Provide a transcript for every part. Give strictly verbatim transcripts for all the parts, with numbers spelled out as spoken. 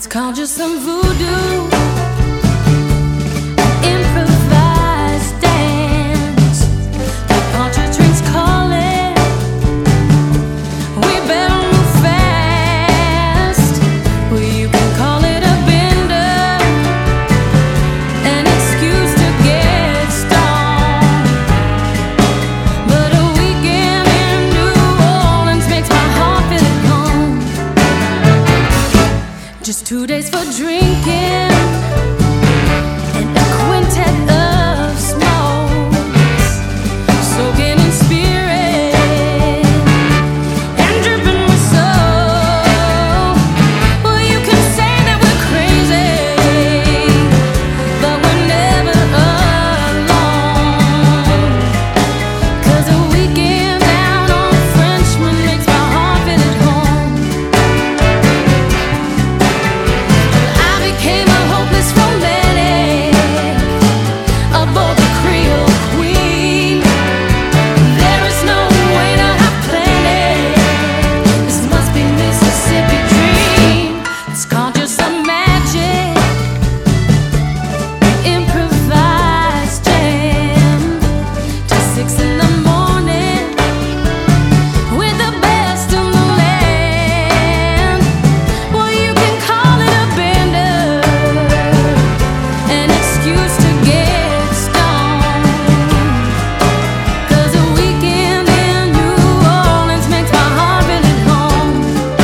Let's conjure some voodoo, improvised dance. The conjure drinks calling, we better move fast. Well, you can call it a bender, an excuse to get stoned. But a weekend in New Orleans makes my heart feel at home. Just two days for drinking and a quintet of smokes, soaking in spirit and dripping with soul. Well, you can say that we're crazy, but we're never alone. 'Cause a weekend down on Frenchman makes my heart feel at home. I became a hopeless romantic aboard the Creole Queen. There is no way to have planned it. This must be Mississippi dream. Let's conjure some magic, improvised jam till six in the morning with the best in the land. Well, you can call it a bender, an excuse to get stoned. 'Cause a weekend in New Orleans makes my heart feel at home.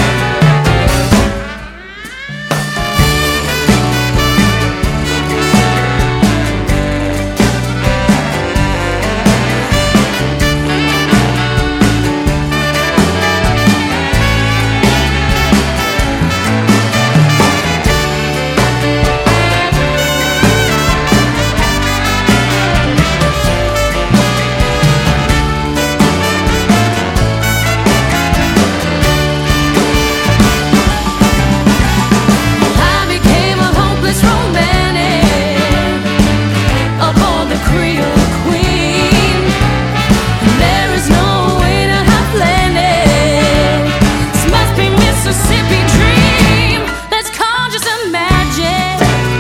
I became a hopeless romantic aboard the Creole Queen. There is no way to have planned it. This must be Mississippi dream. Let's conjure some magic,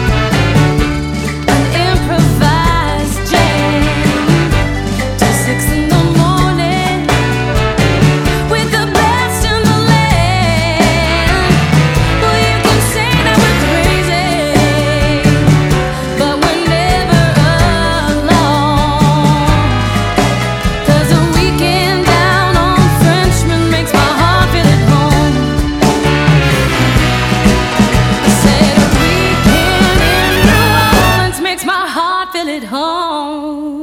an improvised jam till six in the morning with the best in the land. Well, you can say that we're crazy, but we're never alone. 'Cause a weekend down on Frenchman makes my heart feel at home. I said a weekend in New Orleans makes my heart feel at home.